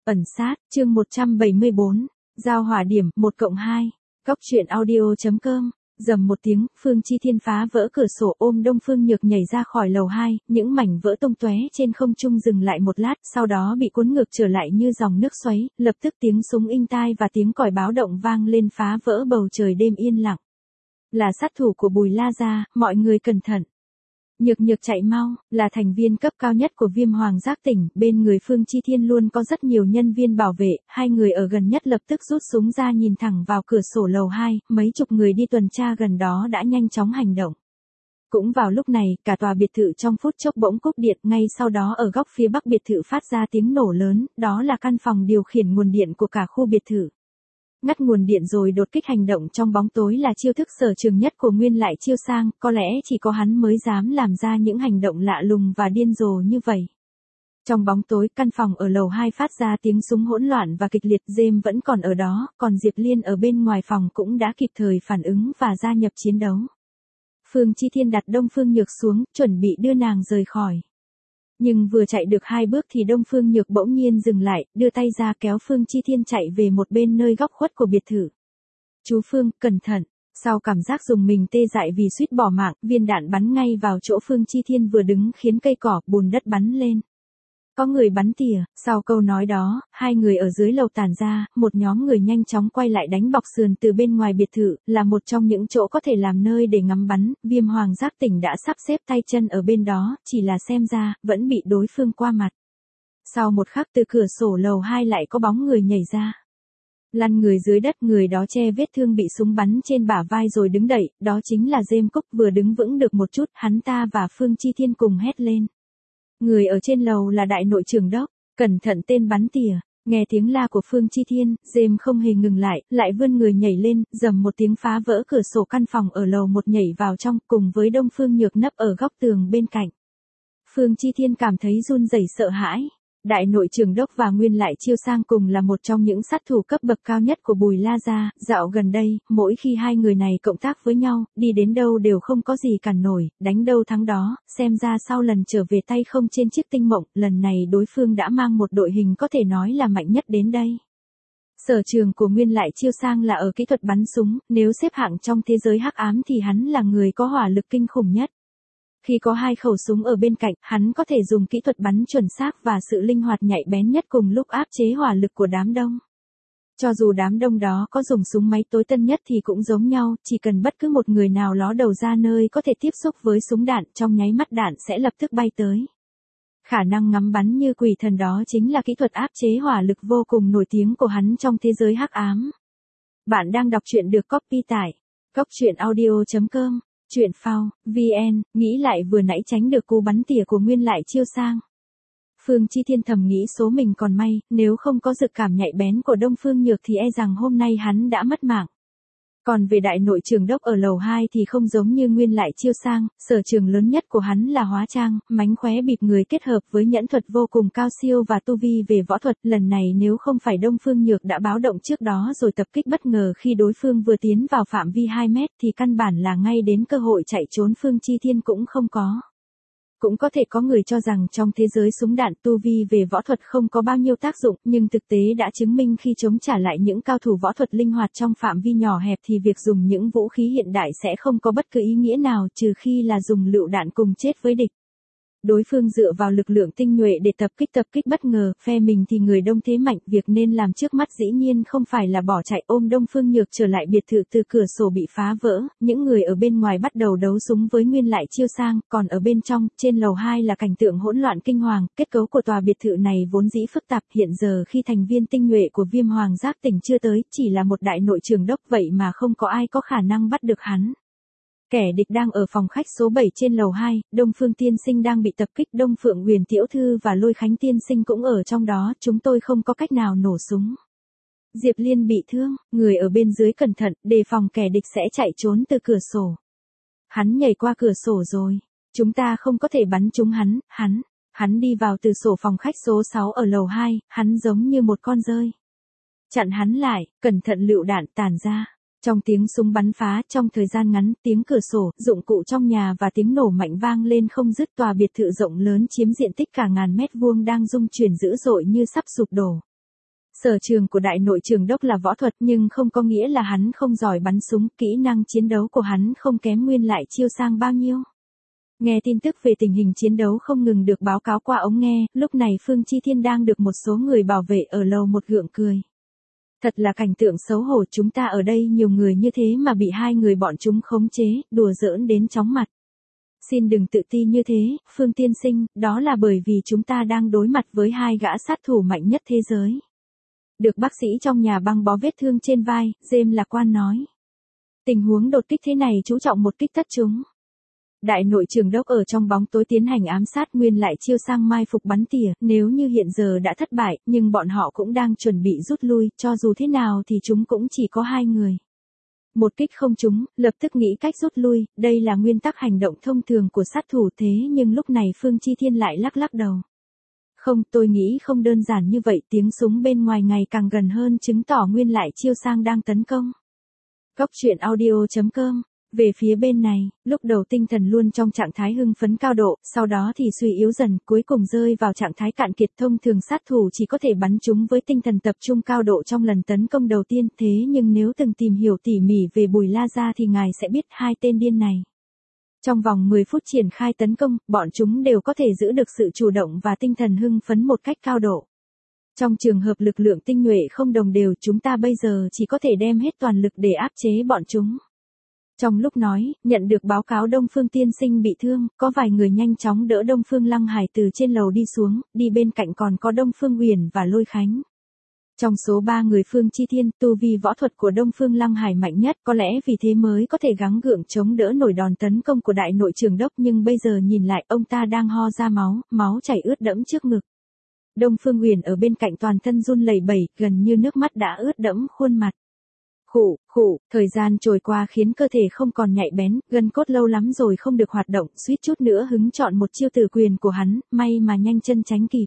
Ẩn sát, chương 174, giao hỏa điểm 1+2, Cóc truyện audio.com. Rầm một tiếng, Phương Chi Thiên phá vỡ cửa sổ ôm Đông Phương Nhược nhảy ra khỏi lầu 2, những mảnh vỡ tung tóe trên không trung dừng lại một lát, sau đó bị cuốn ngược trở lại như dòng nước xoáy, lập tức tiếng súng inh tai và tiếng còi báo động vang lên phá vỡ bầu trời đêm yên lặng. Là sát thủ của Bùi La Gia, mọi người cẩn thận. Nhược Nhược chạy mau, là thành viên cấp cao nhất của Viêm Hoàng Giác Tỉnh, bên người Phương Chi Thiên luôn có rất nhiều nhân viên bảo vệ, hai người ở gần nhất lập tức rút súng ra nhìn thẳng vào cửa sổ lầu 2, mấy chục người đi tuần tra gần đó đã nhanh chóng hành động. Cũng vào lúc này, cả tòa biệt thự trong phút chốc bỗng cúp điện, ngay sau đó ở góc phía bắc biệt thự phát ra tiếng nổ lớn, đó là căn phòng điều khiển nguồn điện của cả khu biệt thự. Ngắt nguồn điện rồi đột kích hành động trong bóng tối là chiêu thức sở trường nhất của Nguyên Lại Chiêu Sang, có lẽ chỉ có hắn mới dám làm ra những hành động lạ lùng và điên rồ như vậy. Trong bóng tối, căn phòng ở lầu 2 phát ra tiếng súng hỗn loạn và kịch liệt, James vẫn còn ở đó, còn Diệp Liên ở bên ngoài phòng cũng đã kịp thời phản ứng và gia nhập chiến đấu. Phương Chi Thiên đặt Đông Phương Nhược xuống, chuẩn bị đưa nàng rời khỏi. Nhưng vừa chạy được 2 bước thì Đông Phương Nhược bỗng nhiên dừng lại, đưa tay ra kéo Phương Chi Thiên chạy về một bên nơi góc khuất của biệt thự. Chú Phương, cẩn thận. Sau cảm giác dùng mình tê dại vì suýt bỏ mạng, viên đạn bắn ngay vào chỗ Phương Chi Thiên vừa đứng khiến cây cỏ, bùn đất bắn lên. Có người bắn tỉa, sau câu nói đó, hai người ở dưới lầu tản ra, một nhóm người nhanh chóng quay lại đánh bọc sườn từ bên ngoài biệt thự, là một trong những chỗ có thể làm nơi để ngắm bắn, Viêm Hoàng Giác Tỉnh đã sắp xếp tay chân ở bên đó, chỉ là xem ra, vẫn bị đối phương qua mặt. Sau một khắc từ cửa sổ lầu 2 lại có bóng người nhảy ra. Lăn người dưới đất, người đó che vết thương bị súng bắn trên bả vai rồi đứng đậy, đó chính là James Cúc, vừa đứng vững được một chút, hắn ta và Phương Chi Thiên cùng hét lên. Người ở trên lầu là đại nội trưởng đốc, cẩn thận tên bắn tỉa. Nghe tiếng la của Phương Chi Thiên, James không hề ngừng lại vươn người nhảy lên, rầm một tiếng phá vỡ cửa sổ căn phòng ở lầu 1 nhảy vào trong, cùng với Đông Phương Nhược nấp ở góc tường bên cạnh. Phương Chi Thiên cảm thấy run rẩy sợ hãi. Đại nội trưởng đốc và Nguyên Lại Chiêu Sang cùng là một trong những sát thủ cấp bậc cao nhất của Bùi La Gia, dạo gần đây, mỗi khi hai người này cộng tác với nhau, đi đến đâu đều không có gì cản nổi, đánh đâu thắng đó, xem ra sau lần trở về tay không trên chiếc tinh mộng, lần này đối phương đã mang một đội hình có thể nói là mạnh nhất đến đây. Sở trường của Nguyên Lại Chiêu Sang là ở kỹ thuật bắn súng, nếu xếp hạng trong thế giới hắc ám thì hắn là người có hỏa lực kinh khủng nhất. Khi có 2 khẩu súng ở bên cạnh, hắn có thể dùng kỹ thuật bắn chuẩn xác và sự linh hoạt nhạy bén nhất cùng lúc áp chế hỏa lực của đám đông. Cho dù đám đông đó có dùng súng máy tối tân nhất thì cũng giống nhau, chỉ cần bất cứ một người nào ló đầu ra nơi có thể tiếp xúc với súng đạn, trong nháy mắt đạn sẽ lập tức bay tới. Khả năng ngắm bắn như quỷ thần đó chính là kỹ thuật áp chế hỏa lực vô cùng nổi tiếng của hắn trong thế giới hắc ám. Bạn đang đọc truyện được copy tải. Cóc truyện audio.com. Chuyện phao, VN, nghĩ lại vừa nãy tránh được cú bắn tỉa của Nguyên Lại Chiêu Sang. Phương Chi Thiên thầm nghĩ số mình còn may, nếu không có dự cảm nhạy bén của Đông Phương Nhược thì e rằng hôm nay hắn đã mất mạng. Còn về đại nội trưởng đốc ở lầu 2 thì không giống như Nguyên Lại Chiêu Sang, sở trường lớn nhất của hắn là hóa trang, mánh khóe bịp người kết hợp với nhẫn thuật vô cùng cao siêu và tu vi về võ thuật. Lần này nếu không phải Đông Phương Nhược đã báo động trước đó rồi tập kích bất ngờ khi đối phương vừa tiến vào phạm vi 2 mét thì căn bản là ngay đến cơ hội chạy trốn Phương Chi Thiên cũng không có. Cũng có thể có người cho rằng trong thế giới súng đạn tu vi về võ thuật không có bao nhiêu tác dụng, nhưng thực tế đã chứng minh khi chống trả lại những cao thủ võ thuật linh hoạt trong phạm vi nhỏ hẹp thì việc dùng những vũ khí hiện đại sẽ không có bất cứ ý nghĩa nào trừ khi là dùng lựu đạn cùng chết với địch. Đối phương dựa vào lực lượng tinh nhuệ để tập kích bất ngờ, phe mình thì người đông thế mạnh, việc nên làm trước mắt dĩ nhiên không phải là bỏ chạy ôm Đông Phương Nhược trở lại biệt thự từ cửa sổ bị phá vỡ, những người ở bên ngoài bắt đầu đấu súng với Nguyên Lại Chiêu Sang, còn ở bên trong, trên lầu 2 là cảnh tượng hỗn loạn kinh hoàng, kết cấu của tòa biệt thự này vốn dĩ phức tạp, hiện giờ khi thành viên tinh nhuệ của Viêm Hoàng Giác Tỉnh chưa tới, chỉ là một đại nội trưởng đốc vậy mà không có ai có khả năng bắt được hắn. Kẻ địch đang ở phòng khách số 7 trên lầu 2, Đông Phương Tiên Sinh đang bị tập kích, Đông Phượng Huyền Tiểu Thư và Lôi Khánh Tiên Sinh cũng ở trong đó, chúng tôi không có cách nào nổ súng. Diệp Liên bị thương, người ở bên dưới cẩn thận, đề phòng kẻ địch sẽ chạy trốn từ cửa sổ. Hắn nhảy qua cửa sổ rồi, chúng ta không có thể bắn trúng hắn đi vào từ sổ phòng khách số 6 ở lầu 2, hắn giống như một con dơi. Chặn hắn lại, cẩn thận lựu đạn tản ra. Trong tiếng súng bắn phá, trong thời gian ngắn, tiếng cửa sổ, dụng cụ trong nhà và tiếng nổ mạnh vang lên không dứt, tòa biệt thự rộng lớn chiếm diện tích cả ngàn mét vuông đang rung chuyển dữ dội như sắp sụp đổ. Sở trường của đại nội trưởng đốc là võ thuật nhưng không có nghĩa là hắn không giỏi bắn súng, kỹ năng chiến đấu của hắn không kém Nguyên Lại Chiêu Sang bao nhiêu. Nghe tin tức về tình hình chiến đấu không ngừng được báo cáo qua ống nghe, lúc này Phương Chi Thiên đang được một số người bảo vệ ở lầu một gượng cười. Thật là cảnh tượng xấu hổ, chúng ta ở đây nhiều người như thế mà bị hai người bọn chúng khống chế, đùa giỡn đến chóng mặt. Xin đừng tự ti như thế, Phương tiên sinh, đó là bởi vì chúng ta đang đối mặt với hai gã sát thủ mạnh nhất thế giới. Được bác sĩ trong nhà băng bó vết thương trên vai, James lạc quan nói. Tình huống đột kích thế này chú trọng một kích tất chúng. Đại nội trưởng đốc ở trong bóng tối tiến hành ám sát Nguyên Lại Chiêu Sang mai phục bắn tỉa, nếu như hiện giờ đã thất bại, nhưng bọn họ cũng đang chuẩn bị rút lui, cho dù thế nào thì chúng cũng chỉ có hai người. Một kích không trúng, lập tức nghĩ cách rút lui, đây là nguyên tắc hành động thông thường của sát thủ thế nhưng lúc này Phương Chi Thiên lại lắc lắc đầu. Không, tôi nghĩ không đơn giản như vậy, tiếng súng bên ngoài ngày càng gần hơn chứng tỏ Nguyên Lại Chiêu Sang đang tấn công. Góc truyện audio.com. Về phía bên này, lúc đầu tinh thần luôn trong trạng thái hưng phấn cao độ, sau đó thì suy yếu dần, cuối cùng rơi vào trạng thái cạn kiệt. Thông thường sát thủ chỉ có thể bắn chúng với tinh thần tập trung cao độ trong lần tấn công đầu tiên, thế nhưng nếu từng tìm hiểu tỉ mỉ về Bùi La Gia thì ngài sẽ biết hai tên điên này. Trong vòng 10 phút triển khai tấn công, bọn chúng đều có thể giữ được sự chủ động và tinh thần hưng phấn một cách cao độ. Trong trường hợp lực lượng tinh nhuệ không đồng đều, chúng ta bây giờ chỉ có thể đem hết toàn lực để áp chế bọn chúng. Trong lúc nói, nhận được báo cáo Đông Phương tiên sinh bị thương, có vài người nhanh chóng đỡ Đông Phương Lăng Hải từ trên lầu đi xuống, đi bên cạnh còn có Đông Phương Uyển và Lôi Khánh. Trong số 3 người Phương Chi Thiên, tu vi võ thuật của Đông Phương Lăng Hải mạnh nhất, có lẽ vì thế mới có thể gắng gượng chống đỡ nổi đòn tấn công của đại nội trưởng đốc, nhưng bây giờ nhìn lại ông ta đang ho ra máu, máu chảy ướt đẫm trước ngực. Đông Phương Uyển ở bên cạnh toàn thân run lẩy bẩy, gần như nước mắt đã ướt đẫm khuôn mặt. Khụ, thời gian trôi qua khiến cơ thể không còn nhạy bén, gân cốt lâu lắm rồi không được hoạt động, suýt chút nữa hứng chọn một chiêu tử quyền của hắn, may mà nhanh chân tránh kịp.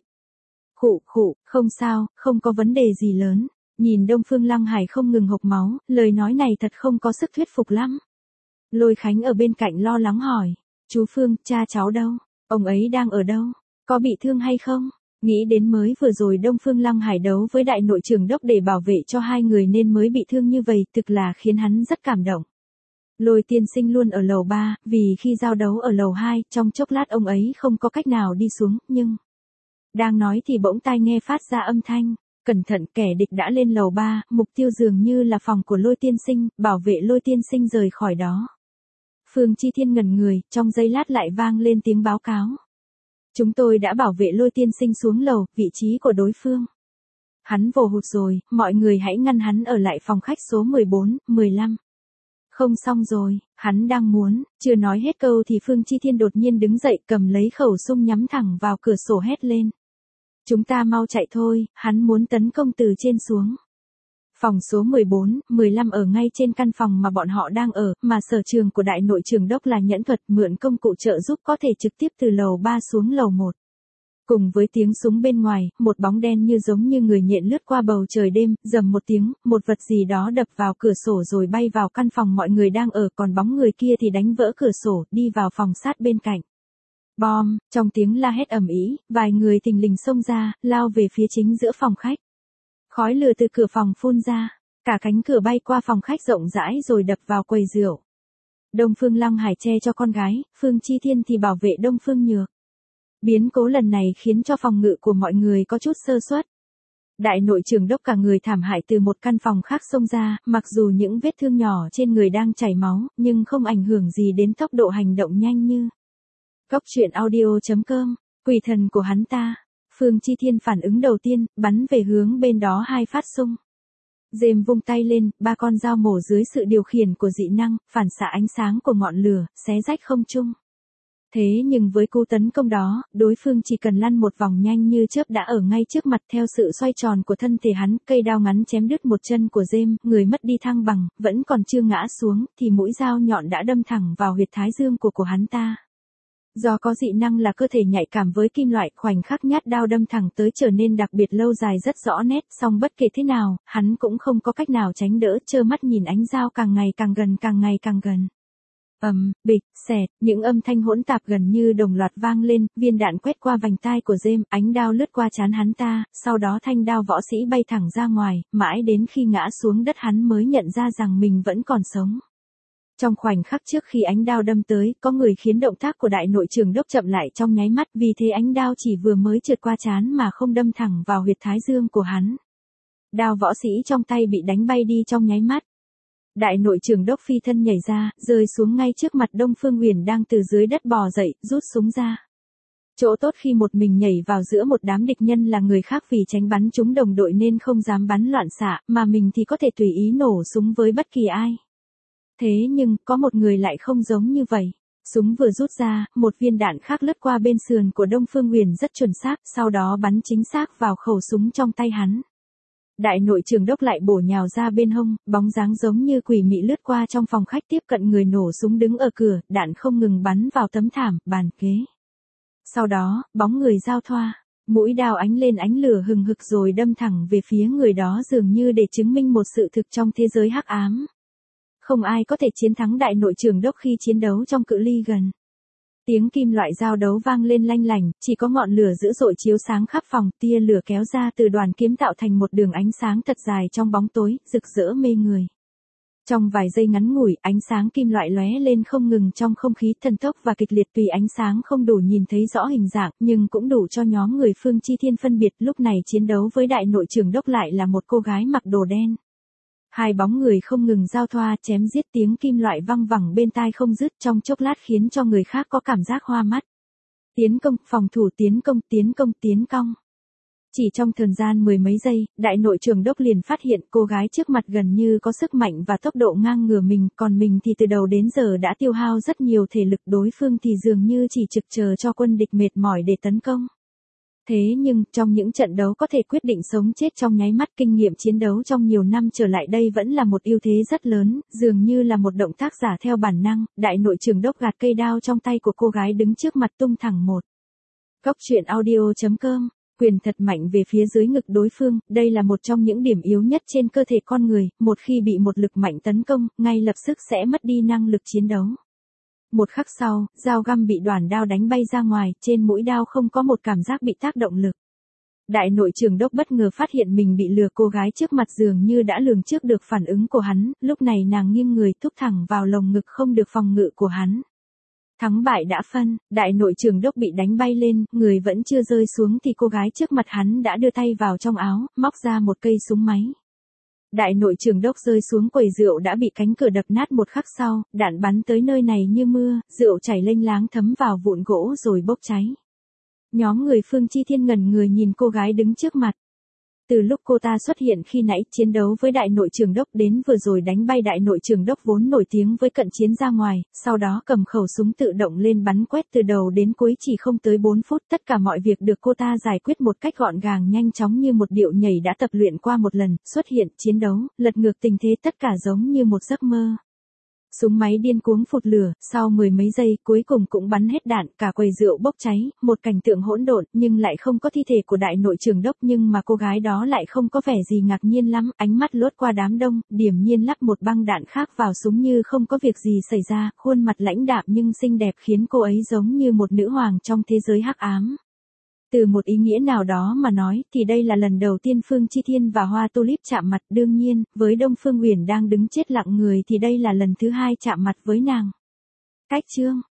Khụ, không sao, không có vấn đề gì lớn. Nhìn Đông Phương Lăng Hải không ngừng hộc máu, lời nói này thật không có sức thuyết phục lắm. Lôi Khánh ở bên cạnh lo lắng hỏi, chú Phương, cha cháu đâu? Ông ấy đang ở đâu? Có bị thương hay không? Nghĩ đến mới vừa rồi Đông Phương Lăng Hải đấu với đại nội trưởng đốc để bảo vệ cho hai người nên mới bị thương như vậy, thực là khiến hắn rất cảm động. Lôi tiên sinh luôn ở lầu 3, vì khi giao đấu ở lầu 2, trong chốc lát ông ấy không có cách nào đi xuống, nhưng... Đang nói thì bỗng tai nghe phát ra âm thanh, cẩn thận, kẻ địch đã lên lầu 3, mục tiêu dường như là phòng của Lôi tiên sinh, bảo vệ Lôi tiên sinh rời khỏi đó. Phương Chi Thiên ngẩn người, trong giây lát lại vang lên tiếng báo cáo. Chúng tôi đã bảo vệ Lôi tiên sinh xuống lầu, vị trí của đối phương. Hắn vồ hụt rồi, mọi người hãy ngăn hắn ở lại phòng khách số 14, 15. Không xong rồi, hắn đang muốn, chưa nói hết câu thì Phương Chi Thiên đột nhiên đứng dậy cầm lấy khẩu súng nhắm thẳng vào cửa sổ hét lên. Chúng ta mau chạy thôi, hắn muốn tấn công từ trên xuống. Phòng số 14, 15 ở ngay trên căn phòng mà bọn họ đang ở, mà sở trường của đại nội trưởng đốc là nhẫn thuật, mượn công cụ trợ giúp có thể trực tiếp từ lầu 3 xuống lầu 1. Cùng với tiếng súng bên ngoài, một bóng đen như giống như người nhện lướt qua bầu trời đêm, rầm một tiếng, một vật gì đó đập vào cửa sổ rồi bay vào căn phòng mọi người đang ở, còn bóng người kia thì đánh vỡ cửa sổ, đi vào phòng sát bên cạnh. Bom, trong tiếng la hét ầm ĩ, vài người thình lình xông ra, lao về phía chính giữa phòng khách. Khói lửa từ cửa phòng phun ra, cả cánh cửa bay qua phòng khách rộng rãi rồi đập vào quầy rượu. Đông Phương Lăng Hải che cho con gái, Phương Chi Thiên thì bảo vệ Đông Phương Nhược. Biến cố lần này khiến cho phòng ngự của mọi người có chút sơ suất. Đại nội trưởng đốc cả người thảm hại từ một căn phòng khác xông ra, mặc dù những vết thương nhỏ trên người đang chảy máu, nhưng không ảnh hưởng gì đến tốc độ hành động nhanh như. Góc truyện audio.com, quỷ thần của hắn ta. Phương Chi Thiên phản ứng đầu tiên, bắn về hướng bên đó 2 phát xung. James vung tay lên, 3 con dao mổ dưới sự điều khiển của dị năng, phản xạ ánh sáng của ngọn lửa, xé rách không trung. Thế nhưng với cú tấn công đó, đối phương chỉ cần lăn một vòng nhanh như chớp đã ở ngay trước mặt. Theo sự xoay tròn của thân thể hắn, cây đao ngắn chém đứt một chân của James, người mất đi thăng bằng, vẫn còn chưa ngã xuống, thì mũi dao nhọn đã đâm thẳng vào huyệt thái dương của hắn ta. Do có dị năng là cơ thể nhạy cảm với kim loại, khoảnh khắc nhát đao đâm thẳng tới trở nên đặc biệt lâu dài rất rõ nét, song bất kể thế nào, hắn cũng không có cách nào tránh đỡ, trơ mắt nhìn ánh dao càng ngày càng gần. Bịch, xẹt, những âm thanh hỗn tạp gần như đồng loạt vang lên, viên đạn quét qua vành tai của James, ánh đao lướt qua trán hắn ta, sau đó thanh đao võ sĩ bay thẳng ra ngoài, mãi đến khi ngã xuống đất hắn mới nhận ra rằng mình vẫn còn sống. Trong khoảnh khắc trước khi ánh đao đâm tới, có người khiến động tác của đại nội trưởng đốc chậm lại trong nháy mắt, vì thế ánh đao chỉ vừa mới trượt qua trán mà không đâm thẳng vào huyệt thái dương của hắn. Đao võ sĩ trong tay bị đánh bay đi trong nháy mắt. Đại nội trưởng đốc phi thân nhảy ra, rơi xuống ngay trước mặt Đông Phương Huyền đang từ dưới đất bò dậy, rút súng ra. Chỗ tốt khi một mình nhảy vào giữa một đám địch nhân là người khác vì tránh bắn trúng đồng đội nên không dám bắn loạn xạ, mà mình thì có thể tùy ý nổ súng với bất kỳ ai. Thế nhưng, có một người lại không giống như vậy. Súng vừa rút ra, một viên đạn khác lướt qua bên sườn của Đông Phương Huyền rất chuẩn xác, sau đó bắn chính xác vào khẩu súng trong tay hắn. Đại nội trưởng đốc lại bổ nhào ra bên hông, bóng dáng giống như quỷ mị lướt qua trong phòng khách tiếp cận người nổ súng đứng ở cửa, đạn không ngừng bắn vào tấm thảm, bàn ghế. Sau đó, bóng người giao thoa, mũi đao ánh lên ánh lửa hừng hực rồi đâm thẳng về phía người đó dường như để chứng minh một sự thực trong thế giới hắc ám. Không ai có thể chiến thắng đại nội trưởng đốc khi chiến đấu trong cự ly gần. Tiếng kim loại giao đấu vang lên lanh lảnh, chỉ có ngọn lửa dữ dội chiếu sáng khắp phòng, tia lửa kéo ra từ đoàn kiếm tạo thành một đường ánh sáng thật dài trong bóng tối, rực rỡ mê người. Trong vài giây ngắn ngủi, ánh sáng kim loại lóe lên không ngừng trong không khí thần tốc và kịch liệt, tùy ánh sáng không đủ nhìn thấy rõ hình dạng, nhưng cũng đủ cho nhóm người Phương Chi Thiên phân biệt. Lúc này chiến đấu với đại nội trưởng đốc lại là một cô gái mặc đồ đen. Hai bóng người không ngừng giao thoa chém giết, tiếng kim loại văng vẳng bên tai không dứt, trong chốc lát khiến cho người khác có cảm giác hoa mắt. Tiến công, phòng thủ, tiến công, tiến công, tiến công. Chỉ trong thời gian mười mấy giây, đại nội trưởng đốc liền phát hiện cô gái trước mặt gần như có sức mạnh và tốc độ ngang ngửa mình, còn mình thì từ đầu đến giờ đã tiêu hao rất nhiều thể lực, đối phương thì dường như chỉ trực chờ cho quân địch mệt mỏi để tấn công. Thế nhưng, trong những trận đấu có thể quyết định sống chết trong nháy mắt, kinh nghiệm chiến đấu trong nhiều năm trở lại đây vẫn là một ưu thế rất lớn, dường như là một động tác giả theo bản năng. Đại nội trưởng đốc gạt cây đao trong tay của cô gái đứng trước mặt, tung thẳng một. Góc truyện audio.com, quyền thật mạnh về phía dưới ngực đối phương, đây là một trong những điểm yếu nhất trên cơ thể con người, một khi bị một lực mạnh tấn công, ngay lập tức sẽ mất đi năng lực chiến đấu. Một khắc sau, dao găm bị đoản đao đánh bay ra ngoài, trên mũi đao không có một cảm giác bị tác động lực. Đại nội trưởng đốc bất ngờ phát hiện mình bị lừa, cô gái trước mặt dường như đã lường trước được phản ứng của hắn, lúc này nàng nghiêng người thúc thẳng vào lồng ngực không được phòng ngự của hắn. Thắng bại đã phân, đại nội trưởng đốc bị đánh bay lên, người vẫn chưa rơi xuống thì cô gái trước mặt hắn đã đưa tay vào trong áo, móc ra một cây súng máy. Đại nội trưởng đốc rơi xuống quầy rượu đã bị cánh cửa đập nát, một khắc sau, đạn bắn tới nơi này như mưa, rượu chảy lênh láng thấm vào vụn gỗ rồi bốc cháy. Nhóm người Phương Chi Thiên ngẩn người nhìn cô gái đứng trước mặt. Từ lúc cô ta xuất hiện khi nãy chiến đấu với đại nội trưởng đốc đến vừa rồi đánh bay đại nội trưởng đốc vốn nổi tiếng với cận chiến ra ngoài, sau đó cầm khẩu súng tự động lên bắn quét từ đầu đến cuối chỉ không tới 4 phút, tất cả mọi việc được cô ta giải quyết một cách gọn gàng nhanh chóng như một điệu nhảy đã tập luyện qua một lần, xuất hiện, chiến đấu, lật ngược tình thế, tất cả giống như một giấc mơ. Súng máy điên cuống phụt lửa, sau mười mấy giây cuối cùng cũng bắn hết đạn, cả quầy rượu bốc cháy, một cảnh tượng hỗn độn, nhưng lại không có thi thể của đại nội trưởng đốc, nhưng mà cô gái đó lại không có vẻ gì ngạc nhiên lắm, ánh mắt lướt qua đám đông, điềm nhiên lắp một băng đạn khác vào súng như không có việc gì xảy ra, khuôn mặt lãnh đạm nhưng xinh đẹp khiến cô ấy giống như một nữ hoàng trong thế giới hắc ám. Từ một ý nghĩa nào đó mà nói, thì đây là lần đầu tiên Phương Chi Thiên và Hoa Tulip chạm mặt, đương nhiên, với Đông Phương Huyền đang đứng chết lặng người thì đây là lần thứ hai chạm mặt với nàng. Cách chương